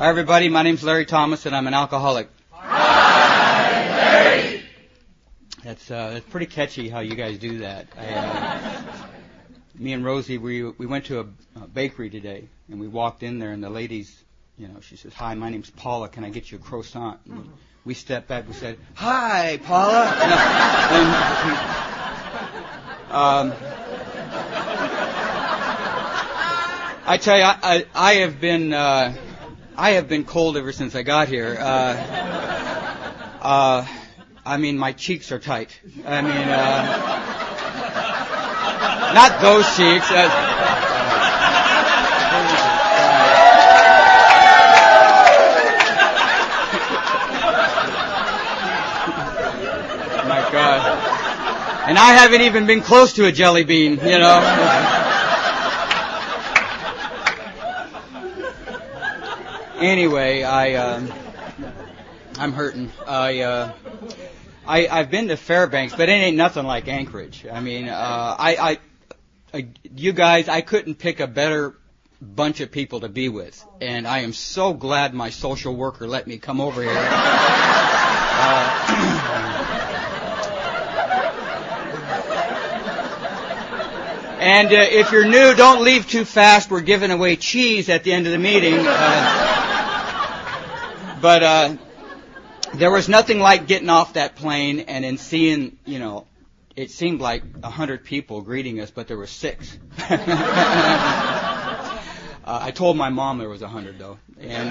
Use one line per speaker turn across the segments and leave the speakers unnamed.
Hi, everybody. My name's Larry Thomas, and I'm an alcoholic.
Hi, Larry.
That's pretty catchy how you guys do that. Me and Rosie, we went to a bakery today, and we walked in there, and the lady's, she says, "Hi, my name's Paula. Can I get you a croissant?" And we stepped back. We said, "Hi, Paula." I tell you, I have been cold ever since I got here. My cheeks are tight. Not those cheeks. My God. And I haven't even been close to a jelly bean, Anyway, I'm hurting. I've been to Fairbanks, but it ain't nothing like Anchorage. You guys, I couldn't pick a better bunch of people to be with, and I am so glad my social worker let me come over here. And if you're new, don't leave too fast. We're giving away cheese at the end of the meeting. But there was nothing like getting off that plane and then seeing, it seemed like 100 people greeting us, but there were 6. I told my mom there was 100 though, and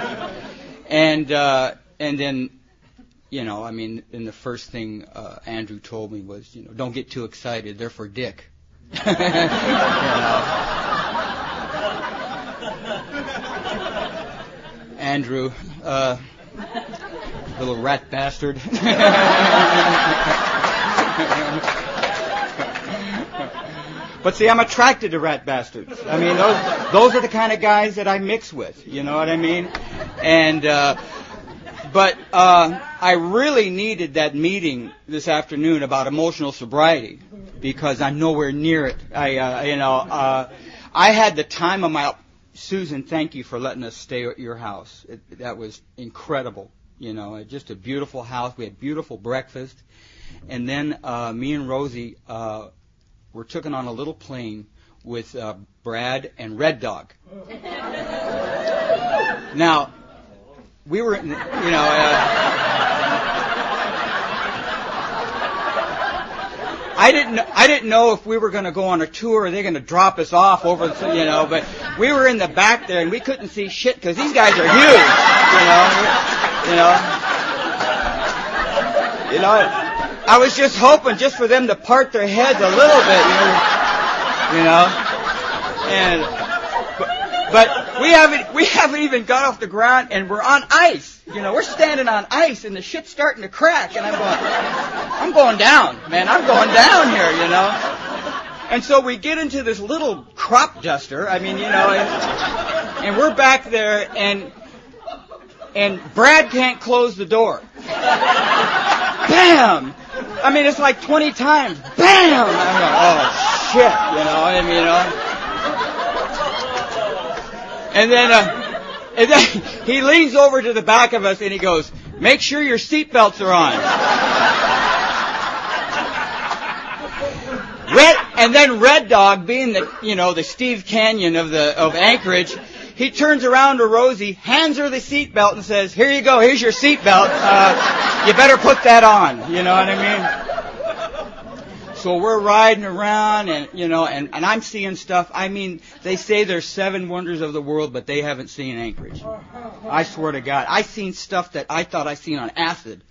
then, and the first thing Andrew told me was, don't get too excited. They're for Dick. Andrew, little rat bastard. But see, I'm attracted to rat bastards. Those are the kind of guys that I mix with. You know what I mean? And but I really needed that meeting this afternoon about emotional sobriety because I'm nowhere near it. I had the time of my. Susan, thank you for letting us stay at your house. That was incredible. Just a beautiful house. We had beautiful breakfast. And then me and Rosie were taken on a little plane with Brad and Red Dog. Now, we were, I didn't know if we were going to go on a tour or they're going to drop us off over, but we were in the back there and we couldn't see shit because these guys are huge, I was just hoping just for them to part their heads a little bit, but we haven't even got off the ground and we're on ice. We're standing on ice and the shit's starting to crack and I'm going down, man. I'm going down here, And so we get into this little crop duster. And we're back there and Brad can't close the door. Bam! It's like 20 times. Bam! I'm going, oh shit, And then he leans over to the back of us and he goes, "Make sure your seatbelts are on." Red Dog, being the Steve Canyon of Anchorage, he turns around to Rosie, hands her the seatbelt and says, "Here you go, here's your seatbelt. You better put that on." You know what I mean? So we're riding around and I'm seeing stuff. They say there's 7 wonders of the world, but they haven't seen Anchorage. I swear to God. I seen stuff that I thought I seen on acid.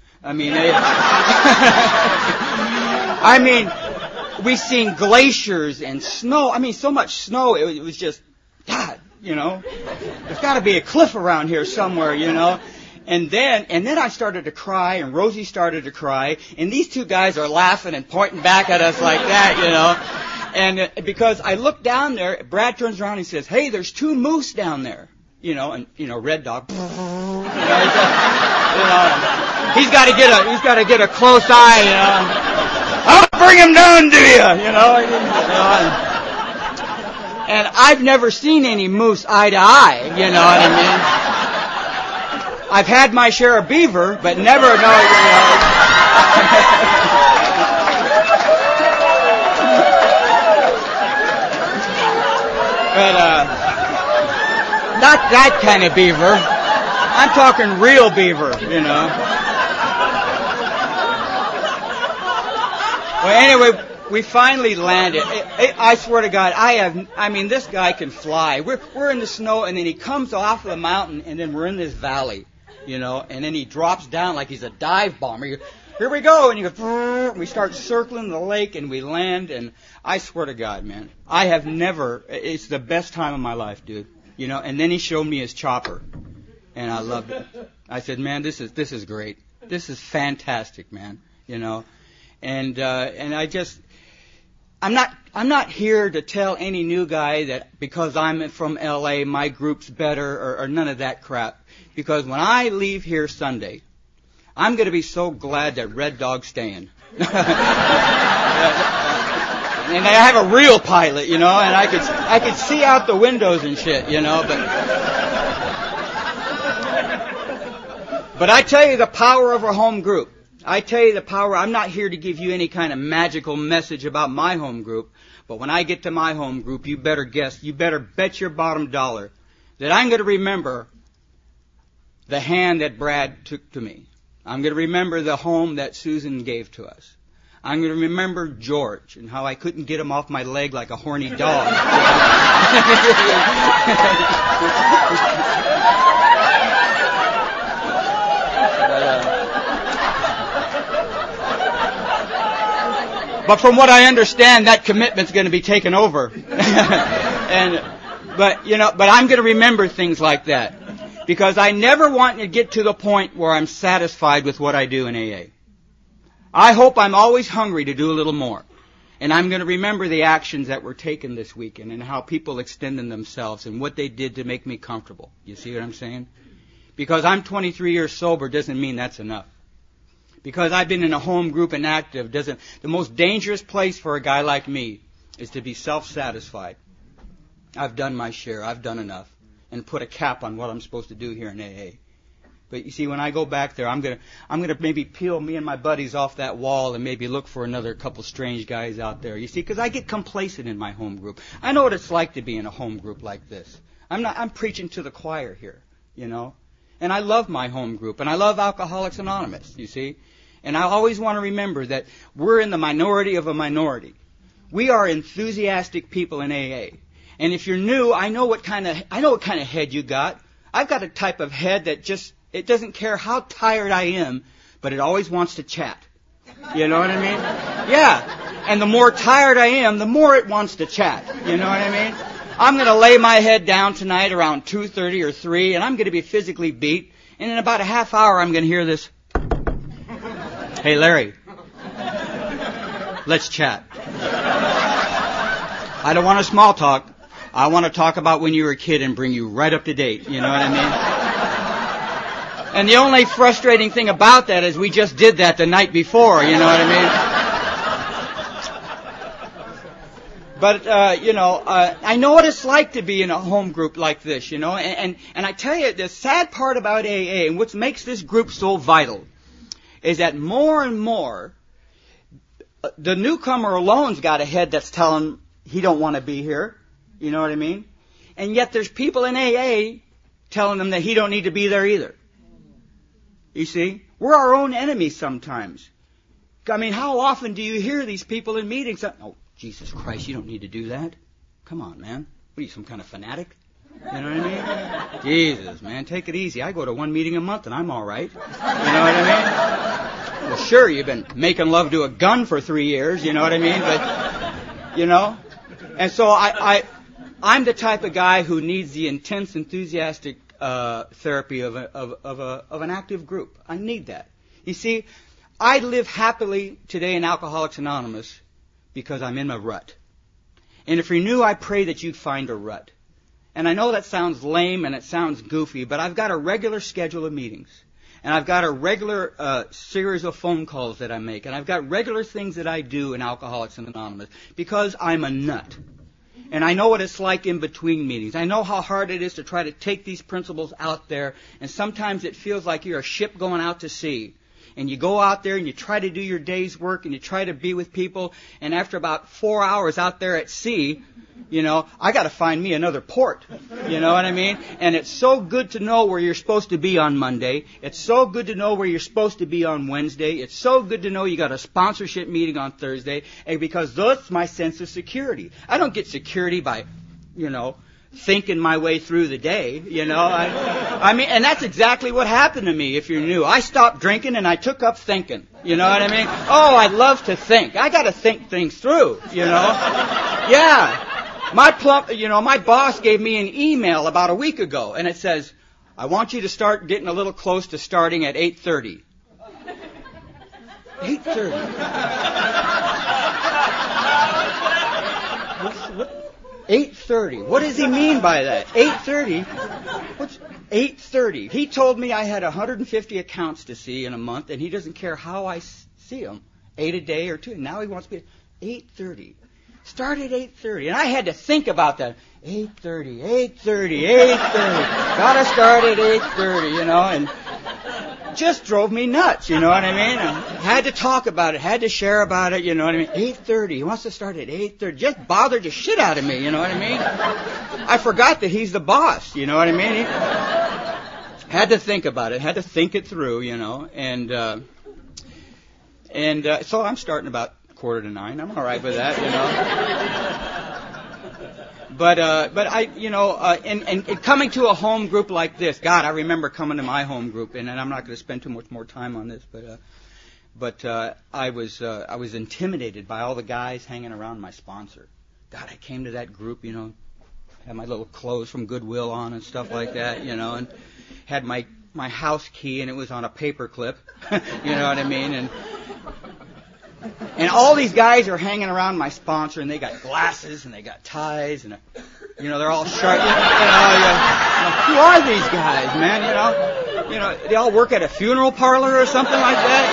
We seen glaciers and snow. So much snow. It was just, God, there's got to be a cliff around here somewhere, And then I started to cry, and Rosie started to cry, and these 2 guys are laughing and pointing back at us like that, And because I look down there, Brad turns around and he says, "Hey, there's 2 moose down there." And Red Dog. He's got to get a close eye, "I'll bring him down to you," And I've never seen any moose eye to eye, I've had my share of beaver, but never, But not that kind of beaver. I'm talking real beaver, Well, anyway, we finally landed. I swear to God, this guy can fly. We're in the snow, and then he comes off of the mountain, and then we're in this valley, and then he drops down like he's a dive bomber. Here we go, and you go, we start circling the lake, and we land, and I swear to God, man, it's the best time of my life, dude, and then he showed me his chopper, and I loved it. I said, man, this is great. This is fantastic, man, and I'm not here to tell any new guy that because I'm from LA, my group's better or none of that crap, because when I leave here Sunday, I'm going to be so glad that Red Dog's staying. And I have a real pilot, and I could see out the windows and shit, but I tell you the power of a home group. I tell you the power. I'm not here to give you any kind of magical message about my home group, but when I get to my home group, you better bet your bottom dollar that I'm going to remember the hand that Brad took to me. I'm going to remember the home that Susan gave to us. I'm going to remember George and how I couldn't get him off my leg like a horny dog. But from what I understand, that commitment's going to be taken over. But I'm going to remember things like that. Because I never want to get to the point where I'm satisfied with what I do in AA. I hope I'm always hungry to do a little more. And I'm going to remember the actions that were taken this weekend and how people extended themselves and what they did to make me comfortable. You see what I'm saying? Because I'm 23 years sober doesn't mean that's enough. Because I've been in a home group and active the most dangerous place for a guy like me is to be self-satisfied. I've done my share. I've done enough. And put a cap on what I'm supposed to do here in AA. But you see, when I go back there, I'm gonna maybe peel me and my buddies off that wall and maybe look for another couple strange guys out there. You see, because I get complacent in my home group. I know what it's like to be in a home group like this. I'm preaching to the choir here, And I love my home group, and I love Alcoholics Anonymous. You see, and I always want to remember that we're in the minority of a minority. We are enthusiastic people in AA. And if you're new, I know what kind of head you got. I've got a type of head that it doesn't care how tired I am, but it always wants to chat. You know what I mean? Yeah. And the more tired I am, the more it wants to chat. You know what I mean? I'm going to lay my head down tonight around 2:30 or 3, and I'm going to be physically beat. And in about a half hour, I'm going to hear this. Hey, Larry. Let's chat. I don't want a small talk. I want to talk about when you were a kid and bring you right up to date. You know what I mean? And the only frustrating thing about that is we just did that the night before. You know what I mean? But, I know what it's like to be in a home group like this, and I tell you, the sad part about AA and what makes this group so vital is that more and more, the newcomer alone's got a head that's telling he don't want to be here. You know what I mean? And yet there's people in AA telling him that he don't need to be there either. You see? We're our own enemies sometimes. I mean, how often do you hear these people in meetings? Oh, Jesus Christ, you don't need to do that. Come on, man. What are you, some kind of fanatic? You know what I mean? Jesus, man, take it easy. I go to one meeting a month and I'm all right. You know what I mean? Well, sure, you've been making love to a gun for 3 years, you know what I mean? But, and so I'm the type of guy who needs the intense, enthusiastic therapy of an active group. I need that. You see, I live happily today in Alcoholics Anonymous because I'm in a rut. And if you're new, I pray that you'd find a rut. And I know that sounds lame and it sounds goofy, but I've got a regular schedule of meetings. And I've got a regular series of phone calls that I make. And I've got regular things that I do in Alcoholics Anonymous because I'm a nut. And I know what it's like in between meetings. I know how hard it is to try to take these principles out there. And sometimes it feels like you're a ship going out to sea. And you go out there and you try to do your day's work and you try to be with people. And after about 4 hours out there at sea, I got to find me another port. You know what I mean? And it's so good to know where you're supposed to be on Monday. It's so good to know where you're supposed to be on Wednesday. It's so good to know you got a sponsorship meeting on Thursday. And because that's my sense of security. I don't get security by, thinking my way through the day, I mean, and that's exactly what happened to me if you're new. I stopped drinking and I took up thinking. You know what I mean? Oh, I love to think. I got to think things through, Yeah. My boss gave me an email about a week ago and it says, I want you to start getting a little close to starting at 8:30. 8:30. 8:30. What does he mean by that? 8:30? What's 8:30? He told me I had 150 accounts to see in a month, and he doesn't care how I see them, 8 a day or 2. And now he wants me to 8:30. Start at 8:30, and I had to think about that. 8:30. Gotta start at 8:30, and just drove me nuts, you know what I mean? I had to talk about it, had to share about it, you know what I mean? 8:30. He wants to start at 8:30. Just bothered the shit out of me, you know what I mean? I forgot that he's the boss, you know what I mean? Had to think about it, had to think it through, and so I'm starting about 8:45. I'm all right with that, But I, and coming to a home group like this, God, I remember coming to my home group, and I'm not going to spend too much more time on this, but I was intimidated by all the guys hanging around my sponsor. God, I came to that group, had my little clothes from Goodwill on and stuff like that, and had my house key, and it was on a paper clip, you know what I mean, and all these guys are hanging around my sponsor, and they got glasses, and they got ties, and, they're all sharp. Who are these guys, man? They all work at a funeral parlor or something like that,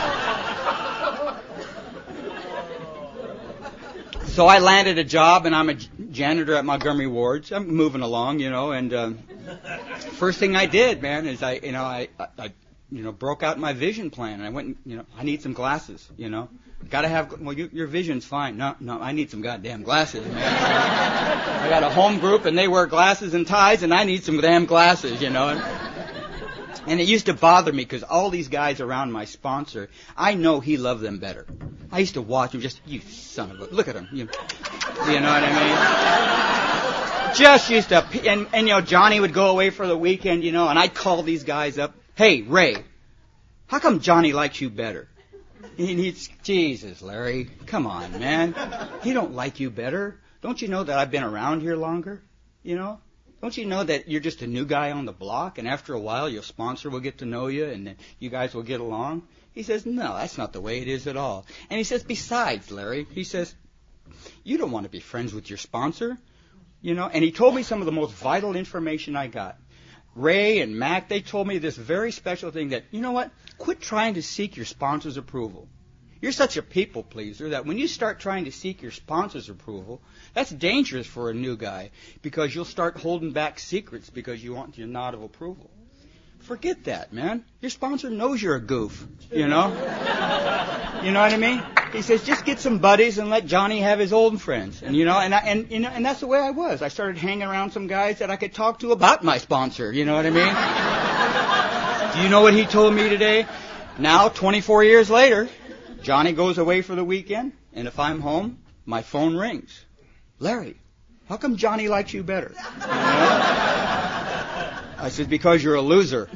So I landed a job, and I'm a janitor at Montgomery Wards. I'm moving along, and first thing I did, man, is I broke out my vision plan, and I went, I need some glasses, Gotta have, your vision's fine. No, I need some goddamn glasses, man. I got a home group, and they wear glasses and ties, and I need some damn glasses, And it used to bother me, because all these guys around my sponsor, I know he loved them better. I used to watch him you son of a, look at him, you know what I mean? Just used to, and Johnny would go away for the weekend, and I'd call these guys up. Hey, Ray, how come Johnny likes you better? Jesus, Larry, come on, man. He don't like you better. Don't you know that I've been around here longer? Don't you know that you're just a new guy on the block, and after a while your sponsor will get to know you, and then you guys will get along? He says, no, that's not the way it is at all. And he says, besides, Larry, he says, you don't want to be friends with your sponsor, And he told me some of the most vital information I got. Ray and Mac, they told me this very special thing that, you know what? Quit trying to seek your sponsor's approval. You're such a people pleaser that when you start trying to seek your sponsor's approval, that's dangerous for a new guy because you'll start holding back secrets because you want your nod of approval. Forget that, man. Your sponsor knows you're a goof, You know what I mean? He says, just get some buddies and let Johnny have his old friends. And and that's the way I was. I started hanging around some guys that I could talk to about my sponsor. You know what I mean? Do you know what he told me today? Now, 24 years later, Johnny goes away for the weekend, and if I'm home, my phone rings. Larry, how come Johnny likes you better? I said, because you're a loser.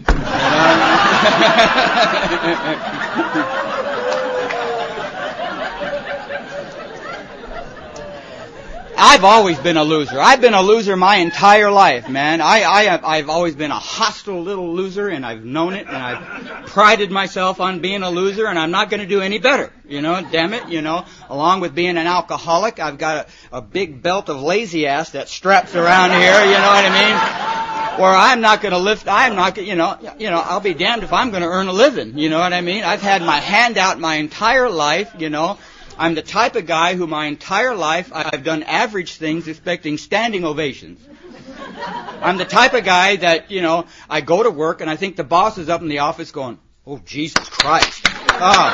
I've always been a loser. I've been a loser my entire life, man. I've always been a hostile little loser, and I've known it, and I've prided myself on being a loser, and I'm not going to do any better. Damn it, Along with being an alcoholic, I've got a big belt of lazy ass that straps around here, you know what I mean? Where I'm not going to lift, I'll be damned if I'm going to earn a living, you know what I mean? I've had my hand out my entire life, I'm the type of guy who my entire life I've done average things expecting standing ovations. I'm the type of guy that, I go to work and I think the boss is up in the office going, oh, Jesus Christ. Oh.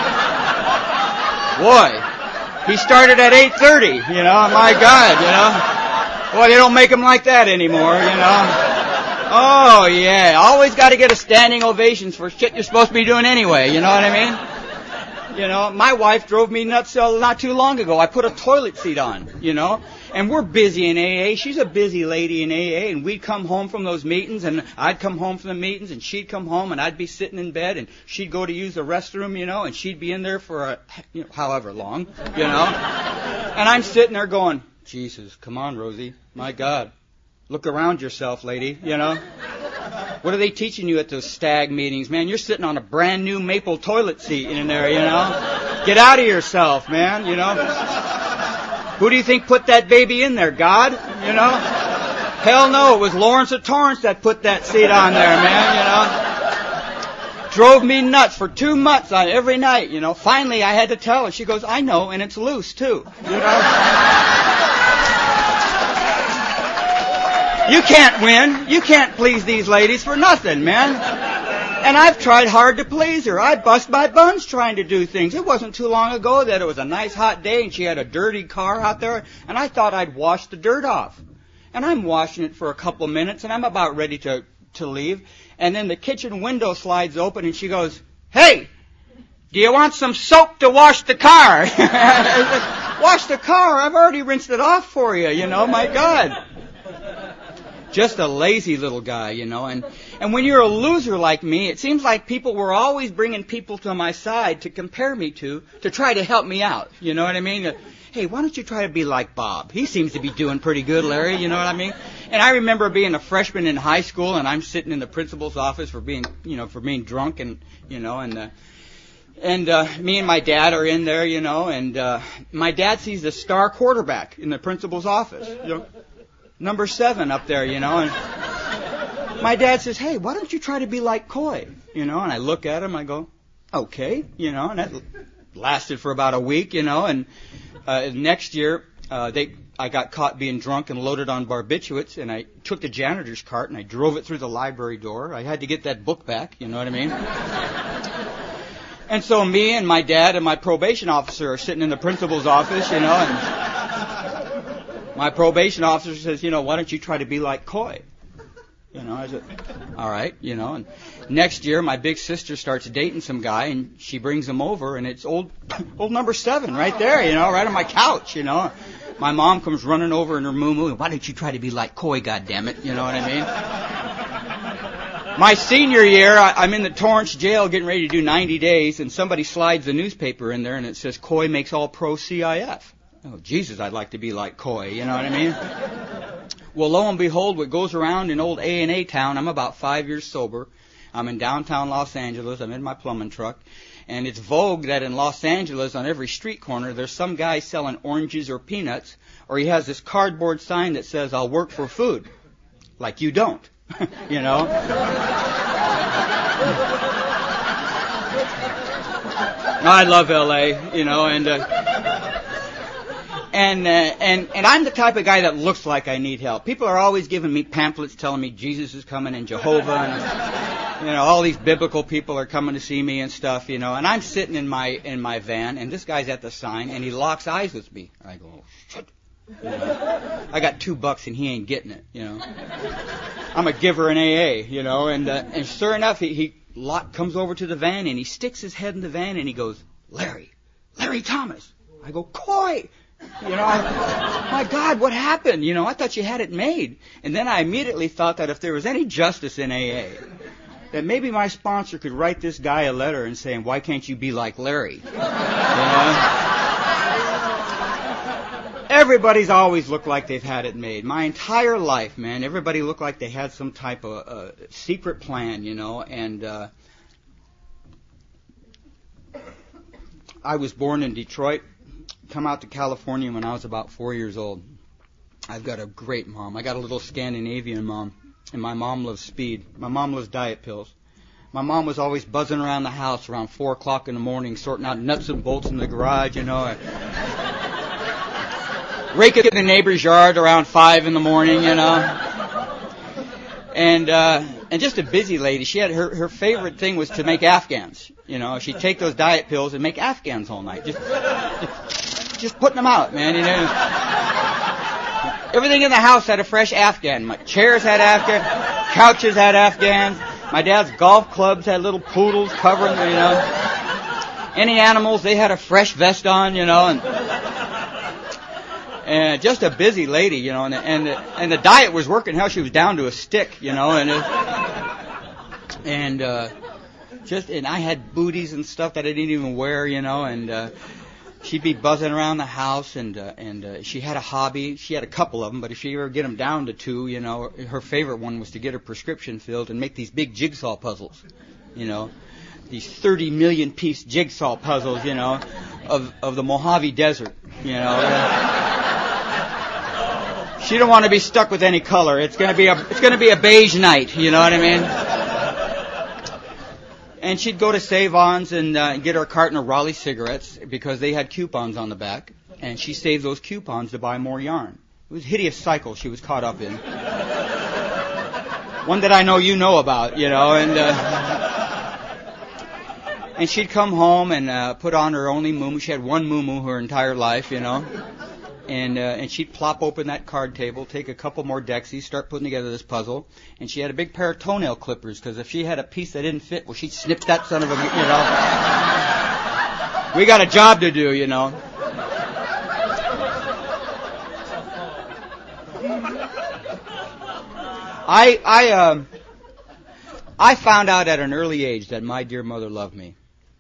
Boy, he started at 8:30, my God, Boy, they don't make him like that anymore, Oh, yeah, always got to get a standing ovations for shit you're supposed to be doing anyway, you know what I mean? My wife drove me nuts not too long ago. I put a toilet seat on, and we're busy in AA. She's a busy lady in AA, and we'd come home from those meetings, and I'd come home from the meetings, and she'd come home, and I'd be sitting in bed, and she'd go to use the restroom, and she'd be in there for however long, And I'm sitting there going, Jesus, come on, Rosie, my God, look around yourself, lady, What are they teaching you at those stag meetings, man? You're sitting on a brand new maple toilet seat in there, Get out of yourself, man, Who do you think put that baby in there, God? Hell no, it was Lawrence of Torrance that put that seat on there, man, Drove me nuts for 2 months on every night, Finally, I had to tell her. She goes, I know, and it's loose, too, You can't win. You can't please these ladies for nothing, man. And I've tried hard to please her. I bust my buns trying to do things. It wasn't too long ago that it was a nice hot day and she had a dirty car out there, and I thought I'd wash the dirt off. And I'm washing it for a couple of minutes, and I'm about ready to leave. And then the kitchen window slides open, and she goes, hey, do you want some soap to wash the car? Wash the car? I've already rinsed it off for you, my God. Just a lazy little guy, and when you're a loser like me, it seems like people were always bringing people to my side to compare me to try to help me out, you know what I mean? Hey, why don't you try to be like Bob? He seems to be doing pretty good, Larry, you know what I mean? And I remember being a freshman in high school, and I'm sitting in the principal's office for being drunk, and, and me and my dad are in there, and my dad sees the star quarterback in the principal's office, Number 7 up there, and my dad says, hey, why don't you try to be like Coy? And I look at him, I go, okay, and that lasted for about a week, and next year, I got caught being drunk and loaded on barbiturates, and I took the janitor's cart and I drove it through the library door. I had to get that book back, you know what I mean? And so me and my dad and my probation officer are sitting in the principal's office, and my probation officer says, why don't you try to be like Coy? I said, all right, and next year my big sister starts dating some guy, and she brings him over, and it's old number 7 right there, right on my couch, My mom comes running over in her moo-moo, why don't you try to be like Coy, goddammit, you know what I mean? My senior year, I'm in the Torrance jail getting ready to do 90 days, and somebody slides the newspaper in there, and it says, Coy makes all-pro CIF. Oh, Jesus, I'd like to be like Coy, you know what I mean? Well, lo and behold, what goes around in old A&A town, I'm about 5 years sober. I'm in downtown Los Angeles. I'm in my plumbing truck. And it's vogue that in Los Angeles, on every street corner, there's some guy selling oranges or peanuts, or he has this cardboard sign that says, I'll work for food. Like you don't, I love L.A., And I'm the type of guy that looks like I need help. People are always giving me pamphlets telling me Jesus is coming and Jehovah and, all these biblical people are coming to see me and stuff, and I'm sitting in my van, and this guy's at the sign, and he locks eyes with me. I go, oh, shit. I got $2 and he ain't getting it, I'm a giver in AA, and sure enough, he comes over to the van, and he sticks his head in the van, and he goes, Larry Thomas. I go, Coy. My God, what happened? I thought you had it made. And then I immediately thought that if there was any justice in AA, that maybe my sponsor could write this guy a letter and say, why can't you be like Larry? Everybody's always looked like they've had it made. My entire life, man, everybody looked like they had some type of secret plan, and I was born in Detroit. Come out to California when I was about 4 years old. I've got a great mom. I got a little Scandinavian mom, and my mom loves speed. My mom loves diet pills. My mom was always buzzing around the house around 4 o'clock in the morning, sorting out nuts and bolts in the garage, raking the neighbor's yard around 5 in the morning, And just a busy lady. She had her favorite thing was to make Afghans. She'd take those diet pills and make Afghans all night. Just putting them out, man. Everything in the house had a fresh Afghan. My chairs had Afghan, couches had Afghans. My dad's golf clubs had little poodles covering, Any animals, they had a fresh vest on, and just a busy lady, and the diet was working. How she was down to a stick, and I had booties and stuff that I didn't even wear, and she'd be buzzing around the house, and she had a hobby. She had a couple of them, but if she ever get them down to 2, her favorite one was to get her prescription filled and make these big jigsaw puzzles, these 30 million piece jigsaw puzzles, of the Mojave Desert, She don't want to be stuck with any color. It's going to be a beige night, you know what I mean? And she'd go to Save-Ons and get her a carton of Raleigh cigarettes because they had coupons on the back, and she saved those coupons to buy more yarn. It was a hideous cycle she was caught up in. One that I know you know about, and she'd come home and put on her only muumuu. She had one muumuu her entire life, And she'd plop open that card table, take a couple more Dexies, start putting together this puzzle. And she had a big pair of toenail clippers, because if she had a piece that didn't fit, well, she'd snip that son of a, We got a job to do, I found out at an early age that my dear mother loved me.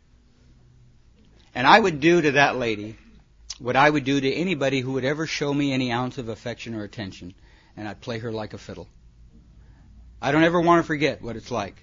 And I would do to that lady what I would do to anybody who would ever show me any ounce of affection or attention, and I'd play her like a fiddle. I don't ever want to forget what it's like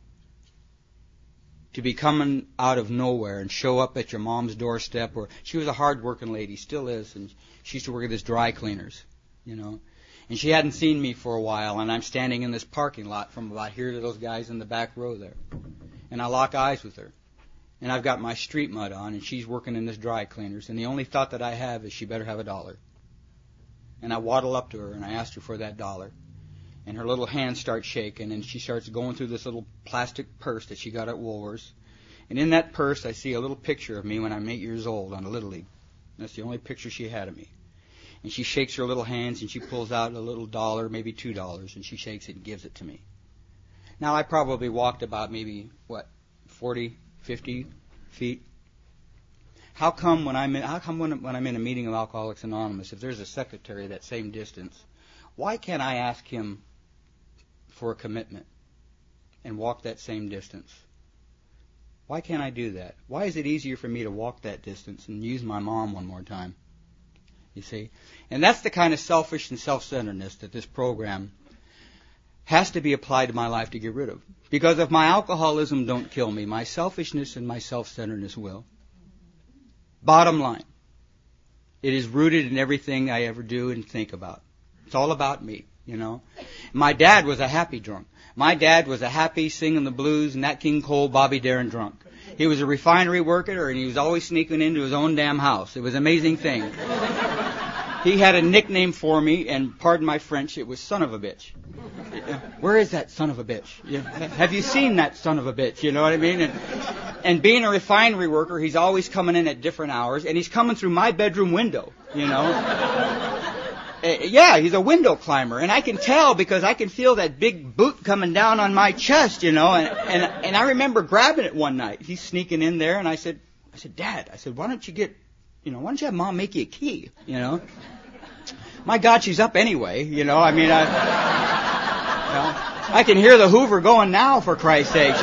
to be coming out of nowhere and show up at your mom's doorstep. Or she was a hard-working lady, still is, and she used to work at this dry cleaners, And she hadn't seen me for a while, and I'm standing in this parking lot from about here to those guys in the back row there, and I lock eyes with her. And I've got my street mud on, and she's working in this dry cleaners. And the only thought that I have is she better have $1. And I waddle up to her, and I ask her for that $1. And her little hand starts shaking, and she starts going through this little plastic purse that she got at Woolworths. And in that purse, I see a little picture of me when I'm 8 years old on a Little League. That's the only picture she had of me. And she shakes her little hands, and she pulls out a little $1, maybe $2, and she shakes it and gives it to me. Now, I probably walked about maybe, 40, 50 feet. How come when I'm in a meeting of Alcoholics Anonymous, if there's a secretary that same distance, why can't I ask him for a commitment and walk that same distance? Why can't I do that? Why is it easier for me to walk that distance and use my mom one more time? You see? And that's the kind of selfish and self-centeredness that this program has to be applied to my life to get rid of. Because if my alcoholism don't kill me, my selfishness and my self-centeredness will. Bottom line, it is rooted in everything I ever do and think about. It's all about me, My dad was a happy drunk. My dad was a happy singing the blues, Nat King Cole, Bobby Darin drunk. He was a refinery worker, and he was always sneaking into his own damn house. It was an amazing thing. He had a nickname for me, and pardon my French, it was son of a bitch. Where is that son of a bitch? Have you seen that son of a bitch? You know what I mean? And being a refinery worker, he's always coming in at different hours, and he's coming through my bedroom window, Yeah, he's a window climber, and I can tell because I can feel that big boot coming down on my chest, and I remember grabbing it one night. He's sneaking in there, and I said, Dad, why don't you have Mom make you a key, My God, she's up anyway, I can hear the Hoover going now, for Christ's sakes,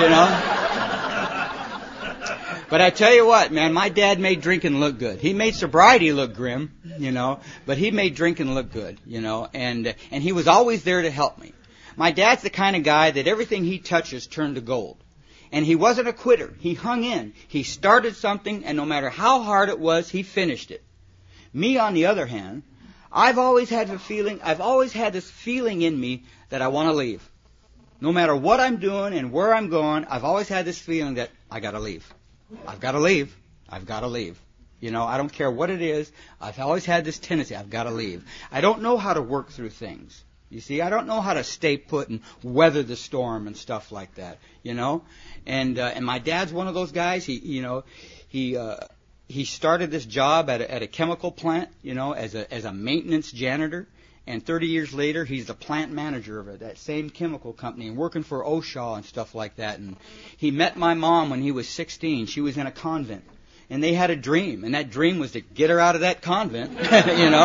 But I tell you what, man, my dad made drinking look good. He made sobriety look grim, but he made drinking look good, and he was always there to help me. My dad's the kind of guy that everything he touches turned to gold. And he wasn't a quitter. He hung in. He started something, and no matter how hard it was, he finished it. Me, on the other hand, I've always had this feeling in me that I want to leave. No matter what I'm doing and where I'm going, I've always had this feeling that I got to leave. I've got to leave. I've got to leave. You know, I don't care what it is. I've always had this tendency. I've got to leave. I don't know how to work through things. You see, I don't know how to stay put and weather the storm and stuff like that. You know, and my dad's one of those guys. He started this job at a chemical plant. You know, as a maintenance janitor. And 30 years later, he's the plant manager of that same chemical company and working for Oshaw and stuff like that. And he met my mom when he was 16. She was in a convent. And they had a dream. And that dream was to get her out of that convent, you know.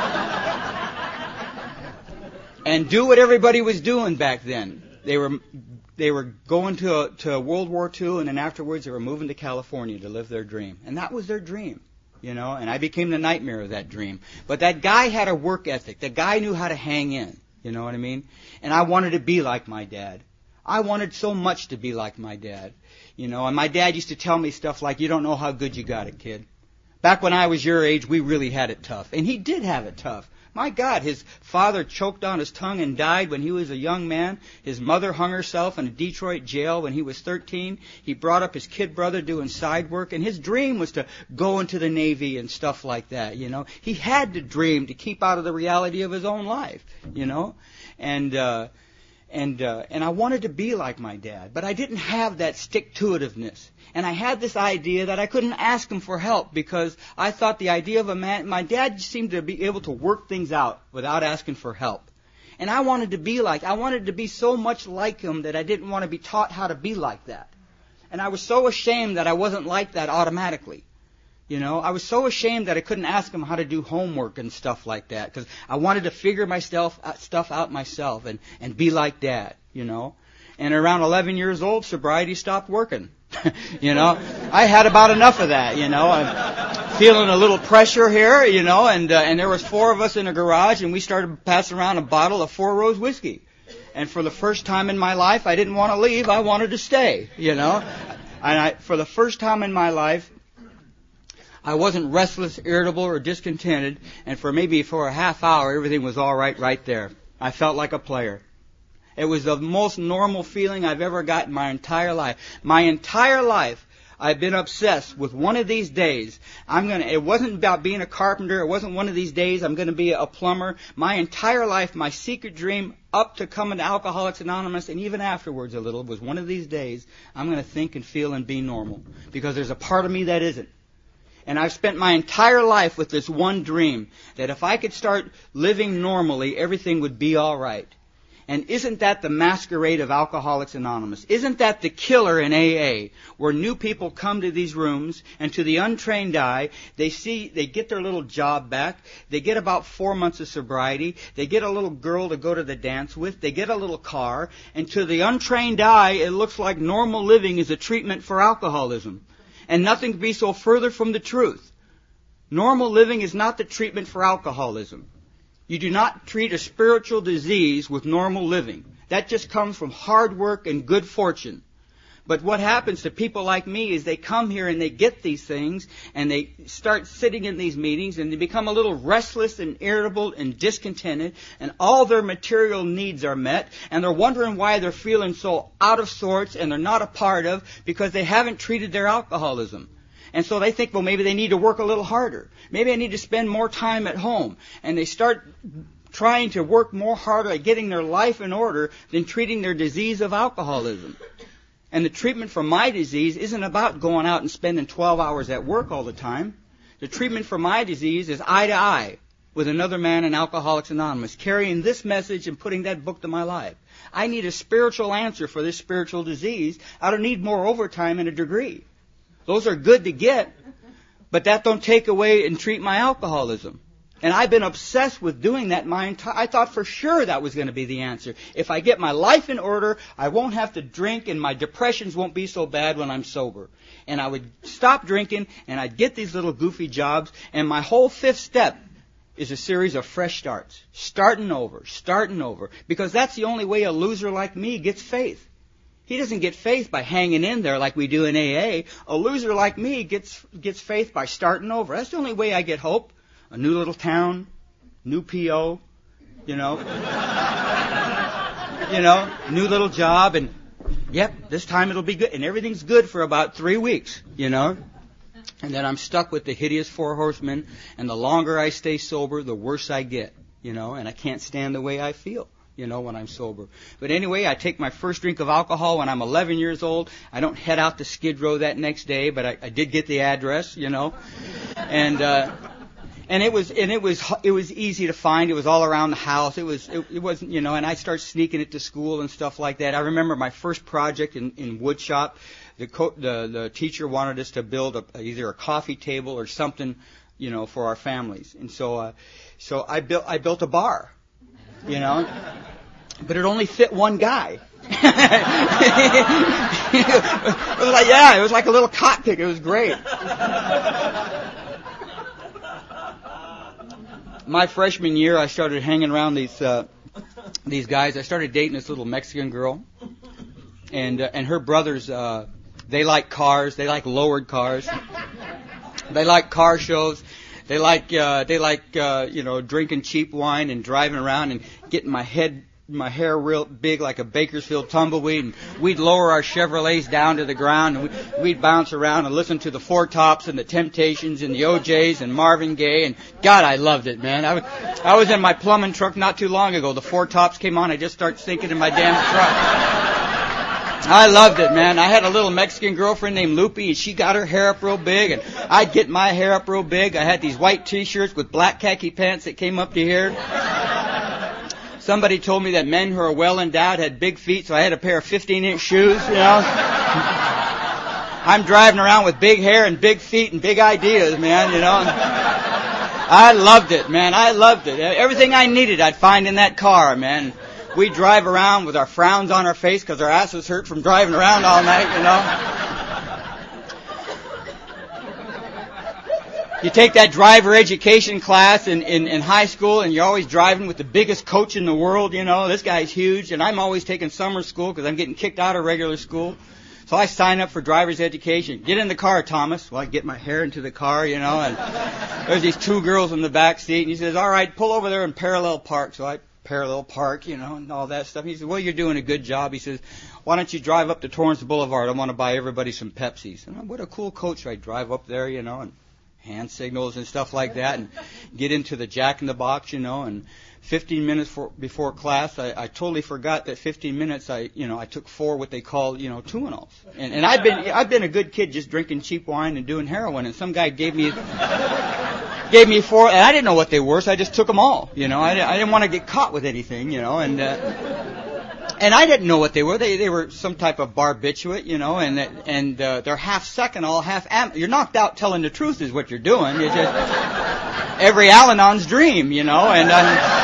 And do what everybody was doing back then. They were going to World War II, and then afterwards they were moving to California to live their dream. And that was their dream. You know, and I became the nightmare of that dream. But that guy had a work ethic. The guy knew how to hang in. You know what I mean? And I wanted to be like my dad. I wanted so much to be like my dad. You know, and my dad used to tell me stuff like, you don't know how good you got it, kid. Back when I was your age, we really had it tough. And he did have it tough. My God, his father choked on his tongue and died when he was a young man. His mother hung herself in a Detroit jail when he was 13. He brought up his kid brother doing side work, and his dream was to go into the Navy and stuff like that, you know. He had to dream to keep out of the reality of his own life, you know. And I wanted to be like my dad, but I didn't have that stick-to-itiveness. And I had this idea that I couldn't ask him for help because I thought the idea of a man, my dad seemed to be able to work things out without asking for help. And I wanted to be so much like him that I didn't want to be taught how to be like that. And I was so ashamed that I wasn't like that automatically. You know, I was so ashamed that I couldn't ask him how to do homework and stuff like that because I wanted to figure stuff out myself and be like Dad, you know. And around 11 years old, sobriety stopped working. You know, I had about enough of that, you know. I'm feeling a little pressure here, you know, and there was 4 of us in a garage, and we started passing around a bottle of 4 Rose whiskey. And for the first time in my life, I didn't want to leave. I wanted to stay, you know. And for the first time in my life, I wasn't restless, irritable, or discontented, and for a half hour, everything was all right there. I felt like a player. It was the most normal feeling I've ever got in my entire life. My entire life, I've been obsessed with one of these days. It wasn't about being a carpenter. It wasn't one of these days I'm going to be a plumber. My entire life, my secret dream up to coming to Alcoholics Anonymous and even afterwards a little was one of these days I'm going to think and feel and be normal because there's a part of me that isn't. And I've spent my entire life with this one dream that if I could start living normally, everything would be all right. And isn't that the masquerade of Alcoholics Anonymous? Isn't that the killer in AA, where new people come to these rooms, and to the untrained eye, they get their little job back, they get about 4 months of sobriety, they get a little girl to go to the dance with, they get a little car, and to the untrained eye, it looks like normal living is a treatment for alcoholism. And nothing could be so further from the truth. Normal living is not the treatment for alcoholism. You do not treat a spiritual disease with normal living. That just comes from hard work and good fortune. But what happens to people like me is they come here and they get these things and they start sitting in these meetings and they become a little restless and irritable and discontented and all their material needs are met and they're wondering why they're feeling so out of sorts and they're not a part of because they haven't treated their alcoholism. And so they think, well, maybe they need to work a little harder. Maybe I need to spend more time at home. And they start trying to work more harder at getting their life in order than treating their disease of alcoholism. And the treatment for my disease isn't about going out and spending 12 hours at work all the time. The treatment for my disease is eye to eye with another man in Alcoholics Anonymous, carrying this message and putting that book to my life. I need a spiritual answer for this spiritual disease. I don't need more overtime and a degree. Those are good to get, but that don't take away and treat my alcoholism. And I've been obsessed with doing that I thought for sure that was going to be the answer. If I get my life in order, I won't have to drink and my depressions won't be so bad when I'm sober. And I would stop drinking and I'd get these little goofy jobs and my whole 5th step is a series of fresh starts. Starting over. Because that's the only way a loser like me gets faith. He doesn't get faith by hanging in there like we do in AA. A loser like me gets faith by starting over. That's the only way I get hope. A new little town, new P.O., you know. new little job, and yep, this time it'll be good. And everything's good for about 3 weeks, And then I'm stuck with the hideous four horsemen, and the longer I stay sober, the worse I get, and I can't stand the way I feel, when I'm sober. But anyway, I take my first drink of alcohol when I'm 11 years old. I don't head out to Skid Row that next day, but I did get the address, And it was easy to find. It was all around the house. It wasn't, and I started sneaking it to school and stuff like that. I remember my first project in wood shop. The teacher wanted us to build either a coffee table or something, for our families. And so I built a bar, but it only fit one guy. It was like a little cockpit. It was great. My freshman year, I started hanging around these guys. I started dating this little Mexican girl, and her brothers. They like cars. They like lowered cars. They like car shows. They like drinking cheap wine and driving around and getting my hair real big like a Bakersfield tumbleweed, and we'd lower our Chevrolets down to the ground, and we'd bounce around and listen to the Four Tops and the Temptations and the OJs and Marvin Gaye, and God, I loved it, man. I was in my plumbing truck not too long ago. The Four Tops came on. I just started sinking in my damn truck. I loved it, man. I had a little Mexican girlfriend named Lupe, and she got her hair up real big, and I'd get my hair up real big. I had these white T-shirts with black khaki pants that came up to here. Somebody told me that men who are well endowed had big feet, so I had a pair of 15-inch shoes, I'm driving around with big hair and big feet and big ideas, man, I loved it, man. I loved it. Everything I needed I'd find in that car, man. We'd drive around with our frowns on our face because our asses hurt from driving around all night, You take that driver education class in high school, and you're always driving with the biggest coach in the world, This guy's huge, and I'm always taking summer school because I'm getting kicked out of regular school. So I sign up for driver's education. Get in the car, Thomas. Well, I get my hair into the car, and there's these two girls in the back seat, and he says, all right, pull over there and parallel park. So I parallel park, and all that stuff. He says, well, you're doing a good job. He says, why don't you drive up to Torrance Boulevard? I want to buy everybody some Pepsis. And what a cool coach. I drive up there, and hand signals and stuff like that, and get into the Jack in the Box, and 15 minutes before class, I totally forgot that 15 minutes I took 4 what they call, Tuinals. And I've been a good kid just drinking cheap wine and doing heroin, and some guy gave me 4, and I didn't know what they were, so I just took them all, I didn't want to get caught with anything, and I didn't know what they were. They were some type of barbiturate, and they're half Seconal, half you're knocked out telling the truth is what you're doing. You're just every Al-Anon's dream, and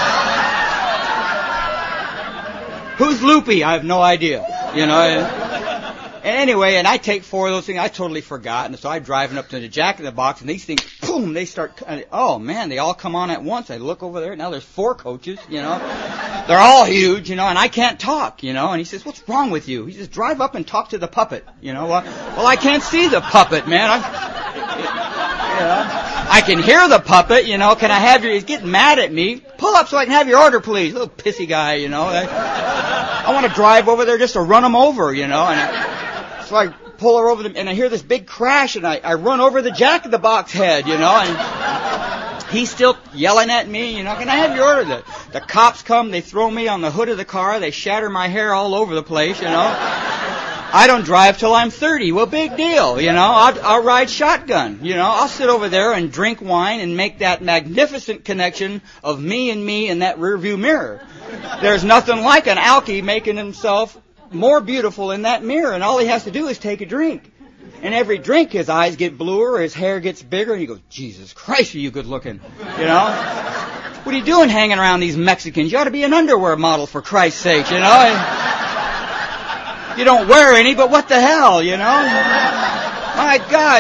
who's Loopy? I have no idea, And anyway, and I take 4 of those things. I totally forgot, and so I'm driving up to the Jack in the Box, and these things, boom, they start. Oh man, they all come on at once. I look over there. Now there's 4 coaches, They're all huge, and I can't talk, And he says, "What's wrong with you?" He says, "Drive up and talk to the puppet." Well, I can't see the puppet, man. I can hear the puppet, Can I have your? He's getting mad at me. Pull up so I can have your order, please. Little pissy guy, I want to drive over there just to run him over, And so I pull her over them, and I hear this big crash, and I run over the Jack in the Box head, And he's still yelling at me, Can I have your order? The cops come, they throw me on the hood of the car, they shatter my hair all over the place, I don't drive till I'm 30. Well, big deal, I'll ride shotgun, I'll sit over there and drink wine and make that magnificent connection of me in that rearview mirror. There's nothing like an alkie making himself more beautiful in that mirror, and all he has to do is take a drink. And every drink, his eyes get bluer, his hair gets bigger, and he goes, Jesus Christ, are you good looking? What are you doing hanging around these Mexicans? You ought to be an underwear model, for Christ's sake, You don't wear any, but what the hell, My God,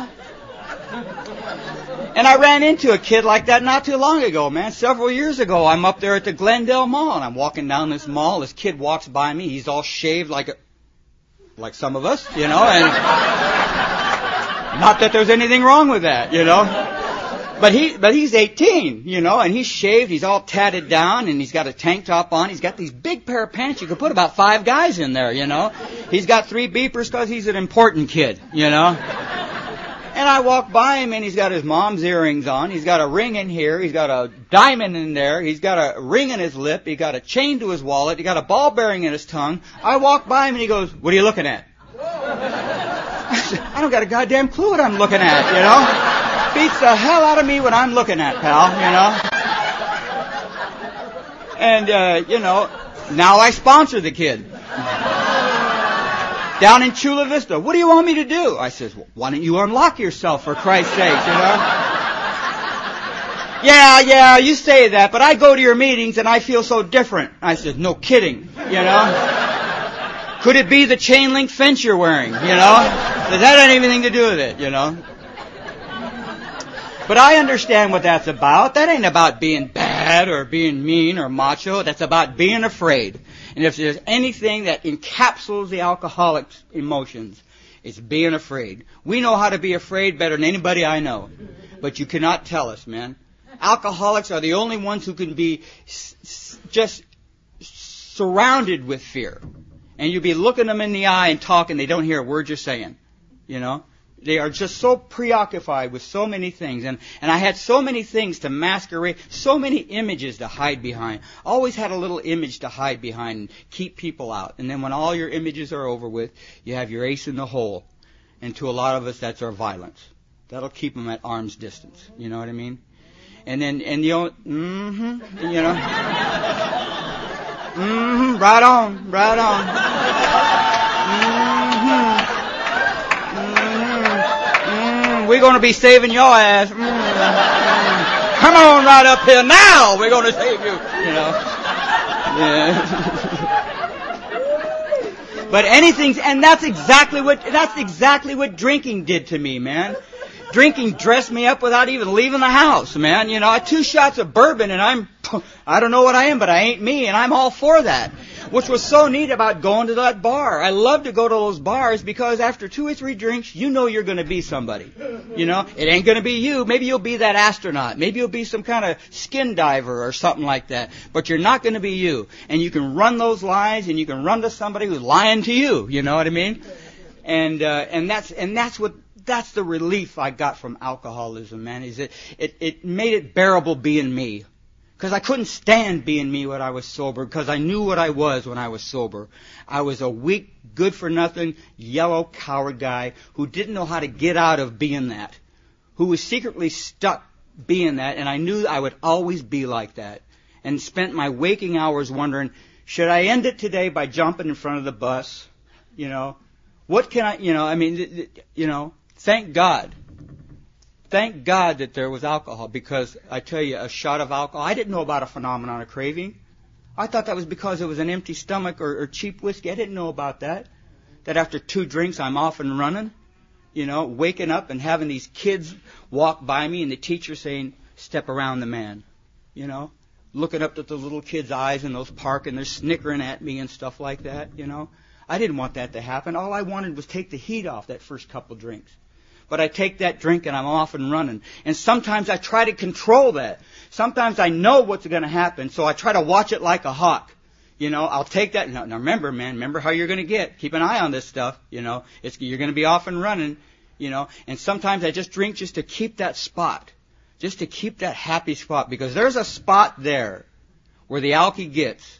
And I ran into a kid like that not too long ago, man. Several years ago, I'm up there at the Glendale Mall, and I'm walking down this mall. This kid walks by me. He's all shaved like some of us, and not that there's anything wrong with that, But he's 18, you know, and he's shaved, he's all tatted down, and he's got a tank top on. He's got these big pair of pants. You could put about 5 guys in there, you know. He's got 3 beepers because he's an important kid, you know. And I walk by him, and he's got his mom's earrings on. He's got a ring in here. He's got a diamond in there. He's got a ring in his lip. He got a chain to his wallet. He got a ball bearing in his tongue. I walk by him, and he goes, "What are you looking at?" I said, "I don't got a goddamn clue what I'm looking at, you know. Beats the hell out of me what I'm looking at, pal, you know." And, you know, now I sponsor the kid. Down in Chula Vista, "What do you want me to do?" I says, "Well, why don't you unlock yourself, for Christ's sake, you know?" Yeah, you say that, but I go to your meetings and I feel so different. I said, "No kidding, you know. Could it be the chain link fence you're wearing, you know? Does that have anything to do with it, you know?" But I understand what that's about. That ain't about being bad or being mean or macho. That's about being afraid. And if there's anything that encapsulates the alcoholic's emotions, it's being afraid. We know how to be afraid better than anybody I know. But you cannot tell us, man. Alcoholics are the only ones who can be just surrounded with fear. And you'll be looking them in the eye and talking, they don't hear a word you're saying. You know? They are just so preoccupied with so many things. And I had so many things to masquerade, so many images to hide behind. Always had a little image to hide behind and keep people out. And then when all your images are over with, you have your ace in the hole. And to a lot of us, that's our violence. That'll keep them at arm's distance. You know what I mean? And then, you know, you know. Right on. We're going to be saving your ass. Come on right up here now. We're going to save you. You know. Yeah. But and that's exactly what drinking did to me, man. Drinking dressed me up without even leaving the house, man. You know, I 2 shots of bourbon and I don't know what I am, but I ain't me, and I'm all for that. Which was so neat about going to that bar. I love to go to those bars because after 2 or 3 drinks, you know you're going to be somebody. You know, it ain't going to be you. Maybe you'll be that astronaut. Maybe you'll be some kind of skin diver or something like that. But you're not going to be you. And you can run those lies, and you can run to somebody who's lying to you. You know what I mean? And that's the relief I got from alcoholism, man. Is it made it bearable being me. Because I couldn't stand being me when I was sober, because I knew what I was when I was sober. I was a weak, good-for-nothing, yellow, coward guy who didn't know how to get out of being that, who was secretly stuck being that, and I knew I would always be like that, and spent my waking hours wondering, should I end it today by jumping in front of the bus? You know, what can I, you know, I mean, you know, thank God. Thank God that there was alcohol, because I tell you, a shot of alcohol, I didn't know about a phenomenon of craving. I thought that was because it was an empty stomach or cheap whiskey. I didn't know about that. That after 2 drinks, I'm off and running, you know, waking up and having these kids walk by me and the teacher saying, "Step around the man," you know, looking up at the little kids' eyes in those park and they're snickering at me and stuff like that, you know. I didn't want that to happen. All I wanted was take the heat off that first couple drinks. But I take that drink and I'm off and running. And sometimes I try to control that. Sometimes I know what's going to happen, so I try to watch it like a hawk. You know, I'll take that. Now remember, man, remember how you're going to get. Keep an eye on this stuff, you know. You're going to be off and running, you know. And sometimes I just drink just to keep that spot, just to keep that happy spot. Because there's a spot there where the alky gets,